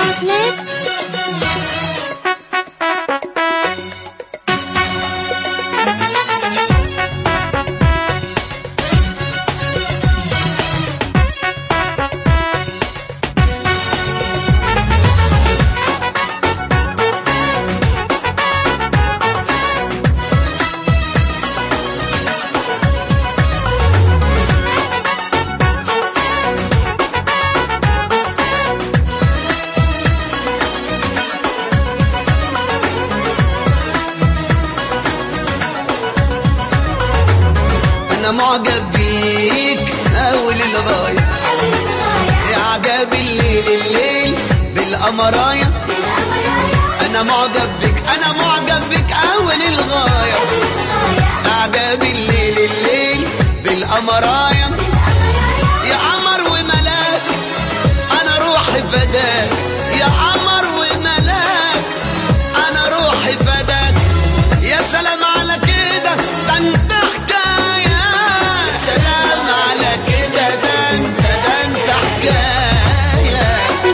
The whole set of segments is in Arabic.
أنا معجب بيك أول الغاية، يا عجب الليل بالقمراية. أنا معجب بيك أول الغاية، يا عجب الليل بالقمراية. يا قمر وملاك أنا روحي فداك، يا قمر وملاك أنا روحي فداك. يا سلام على كده ده انت حكاية، سلام على كده ده انت حكاية.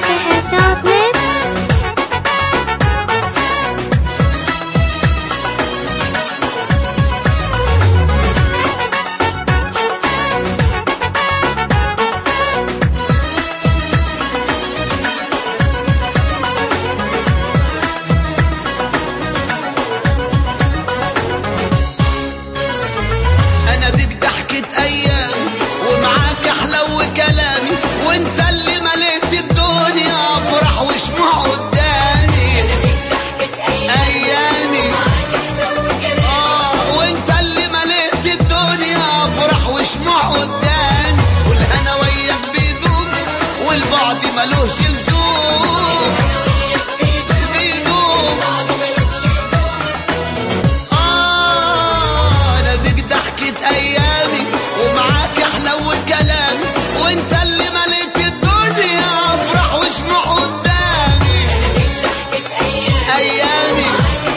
أنا بيك ضحكة أيام ومعاك أحلى كلامي، وأنت اللي مليت الدنيا أفرح وشموع قدامي. أيامي وأنت اللي مليت الدنيا أفرح وشموع قدامي. والهنا وياك بيدوم والبعد ملوش لزوم، بيدوم. أنا بيك ضحكة أيامي ومعاك أحلى كلامي، وأنت اللي مليت الدنيا أفرح وشموع قدامي. أيامي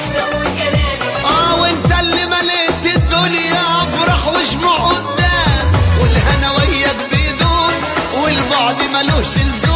وأنت اللي مليت الدنيا أفرح وشموع قدامي. والهنا وياك بيدوم والبعد ملوش لزوم.